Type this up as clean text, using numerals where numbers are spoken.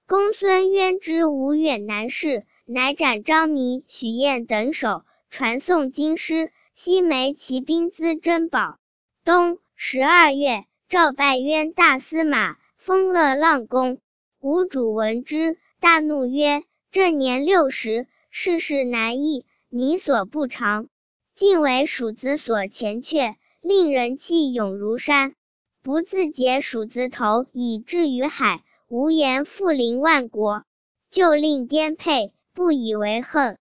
公孙渊之吴远南事，乃斩张弥、许晏等首，传颂京师，西枚骑兵资珍宝。冬12月，诏拜渊大司马，封乐浪公。吴主闻之，大怒曰：正年60，世事难易，民所不长。晋为蜀子所前阙，令人气勇如山。不自解蜀子头，以至于海，无言复临万国。就令颠沛，不以为恨。